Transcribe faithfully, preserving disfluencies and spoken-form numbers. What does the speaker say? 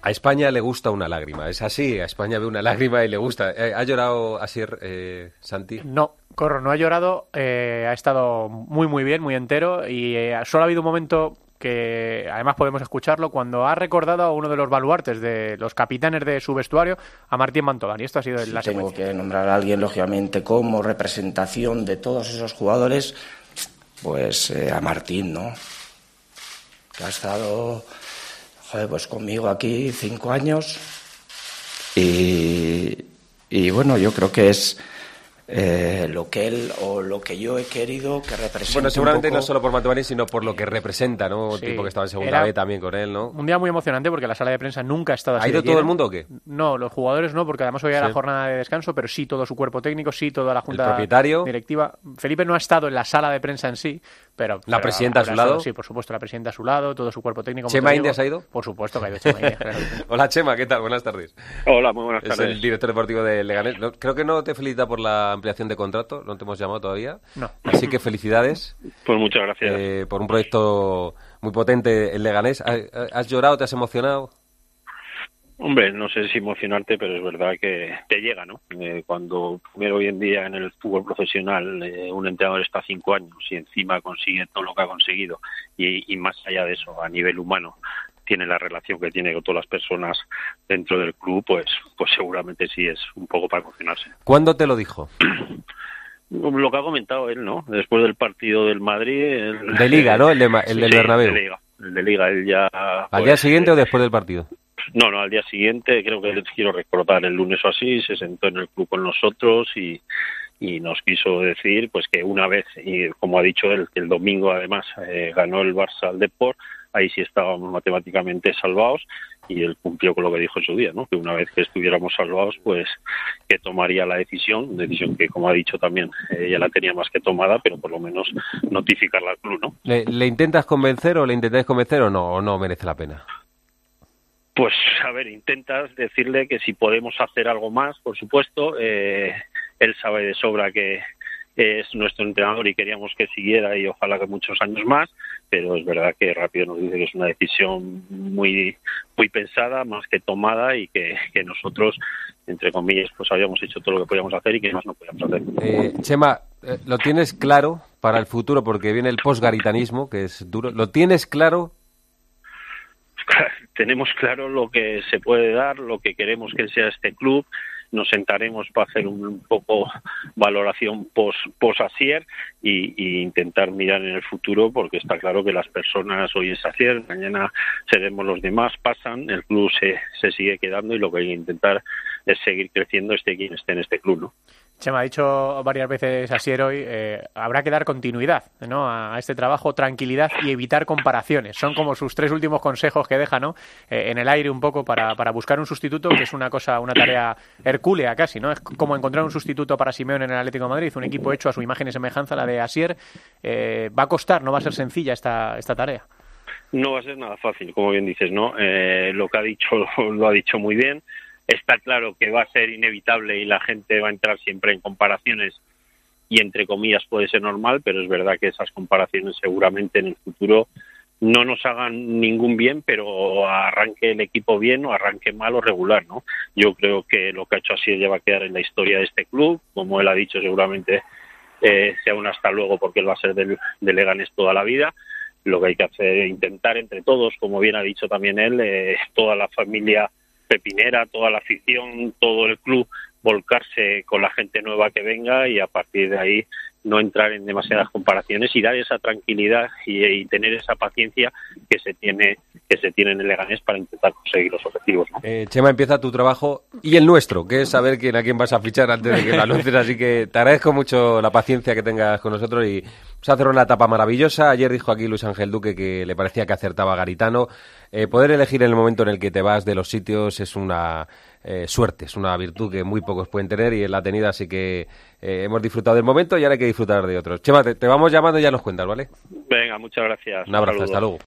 A España le gusta una lágrima, es así, a España ve una lágrima y le gusta. Eh, ¿Ha llorado Asier, eh, Santi? No, Corro, no ha llorado, eh, ha estado muy muy bien, muy entero y eh, solo ha habido un momento que además podemos escucharlo cuando ha recordado a uno de los baluartes de los capitanes de su vestuario, a Martín Mantolán, y esto ha sido en si la tengo secuencia. que nombrar a alguien, lógicamente, como representación de todos esos jugadores, pues eh, a Martín, ¿no? Que ha estado, joder, pues conmigo aquí cinco años y, y bueno, yo creo que es eh, lo que él o lo que yo he querido que represente. Bueno, seguramente un poco... no solo por Mantovani, sino por lo que representa, ¿no? Un Sí, tipo que estaba en segunda era B también con él, ¿no? Un día muy emocionante porque la sala de prensa nunca ha estado así. ¿Ha ido de todo llena. el mundo o qué? No, los jugadores no, porque además hoy era Sí. la jornada de descanso, pero sí todo su cuerpo técnico, sí toda la junta ¿El propietario? directiva. Felipe no ha estado en la sala de prensa en sí, pero... ¿La pero presidenta a su habrá lado? estado, sí, por supuesto, la presidenta a su lado, todo su cuerpo técnico. como ¿Chema te digo. Indias ha ido? Por supuesto que ha ido Chema Indias, claro. Hola, Chema, ¿qué tal? Buenas tardes. Hola, muy buenas Es tardes. el director deportivo de Leganés. No, creo que no te felicita por la ampliación de contrato, no te hemos llamado todavía. No. Así que felicidades. Pues muchas gracias. Eh, por un proyecto muy potente en Leganés. ¿Has llorado, te has emocionado? Hombre, no sé si emocionarte, pero es verdad que te llega, ¿no? Eh, cuando primero hoy en día en el fútbol profesional eh, un entrenador está cinco años y encima consigue todo lo que ha conseguido y, y más allá de eso, a nivel humano, tiene la relación que tiene con todas las personas dentro del club, pues, pues seguramente sí es un poco para emocionarse. ¿Cuándo te lo dijo? Lo que ha comentado él, ¿no? Después del partido del Madrid... El, De Liga, ¿no? El, de, el del sí, Bernabéu. El de Liga, el de Liga, él ya... ¿Al pues, día siguiente o después del partido? No, no, al día siguiente, creo que quiero recordar el lunes o así, se sentó en el club con nosotros y, y nos quiso decir pues que una vez, y como ha dicho él, que el domingo además eh, ganó el Barça al Depor, ahí sí estábamos matemáticamente salvados y él cumplió con lo que dijo en su día, ¿no? Que una vez que estuviéramos salvados, pues que tomaría la decisión, decisión que como ha dicho también, eh, ya la tenía más que tomada, pero por lo menos notificarla al club, ¿no? ¿Le, le intentas convencer o le intentáis convencer o no, o no merece la pena? Pues, a ver, intentas decirle que si podemos hacer algo más, por supuesto. Eh, él sabe de sobra que es nuestro entrenador y queríamos que siguiera y ojalá que muchos años más, pero es verdad que rápido nos dice que es una decisión muy muy pensada, más que tomada y que, que nosotros, entre comillas, pues habíamos hecho todo lo que podíamos hacer y que más no podíamos hacer. Eh, Chema, eh, ¿lo tienes claro para el futuro? Porque viene el posgaritanismo, que es duro. ¿Lo tienes claro? Tenemos claro lo que se puede dar, lo que queremos que sea este club. Nos sentaremos para hacer un, un poco valoración post, post Asier y, y intentar mirar en el futuro, porque está claro que las personas, hoy es Asier, mañana seremos los demás, pasan, el club se, se sigue quedando y lo que hay que intentar es seguir creciendo esté quien esté en este club, ¿no? Chema, ha dicho varias veces Asier hoy, eh, habrá que dar continuidad, ¿no?, a este trabajo, tranquilidad y evitar comparaciones. Son como sus tres últimos consejos que deja, ¿no?, eh, en el aire un poco para, para buscar un sustituto, que es una cosa, una tarea hercúlea casi, ¿no? Es como encontrar un sustituto para Simeone en el Atlético de Madrid, un equipo hecho a su imagen y semejanza, la de Asier. Eh, va a costar, no va a ser sencilla esta, esta tarea. No va a ser nada fácil, como bien dices, ¿no? Eh, lo que ha dicho lo ha dicho muy bien. Está claro que va a ser inevitable y la gente va a entrar siempre en comparaciones y entre comillas puede ser normal, pero es verdad que esas comparaciones seguramente en el futuro no nos hagan ningún bien, pero arranque el equipo bien o arranque mal o regular, ¿no? Yo creo que lo que ha hecho así ya va a quedar en la historia de este club, como él ha dicho seguramente eh, sea un hasta luego porque él va a ser del, de Leganés toda la vida. Lo que hay que hacer es intentar entre todos, como bien ha dicho también él, eh, toda la familia pepinera, toda la afición, todo el club, volcarse con la gente nueva que venga y a partir de ahí no entrar en demasiadas comparaciones y dar esa tranquilidad y, y tener esa paciencia que se tiene que se tiene en el Leganés para intentar conseguir los objetivos, ¿no? Eh, Chema, empieza tu trabajo y el nuestro, que es saber quién a quién vas a fichar antes de que lo anuncies, así que te agradezco mucho la paciencia que tengas con nosotros y se ha cerrado una etapa maravillosa. Ayer dijo aquí Luis Ángel Duque que le parecía que acertaba Garitano. Eh, poder elegir en el momento en el que te vas de los sitios es una eh, suerte, es una virtud que muy pocos pueden tener y él la ha tenido, así que eh, hemos disfrutado del momento y ahora hay que disfrutar de otros. Chema, te, te vamos llamando y ya nos cuentas, ¿vale? Venga, muchas gracias. Un abrazo, Saludos. hasta luego.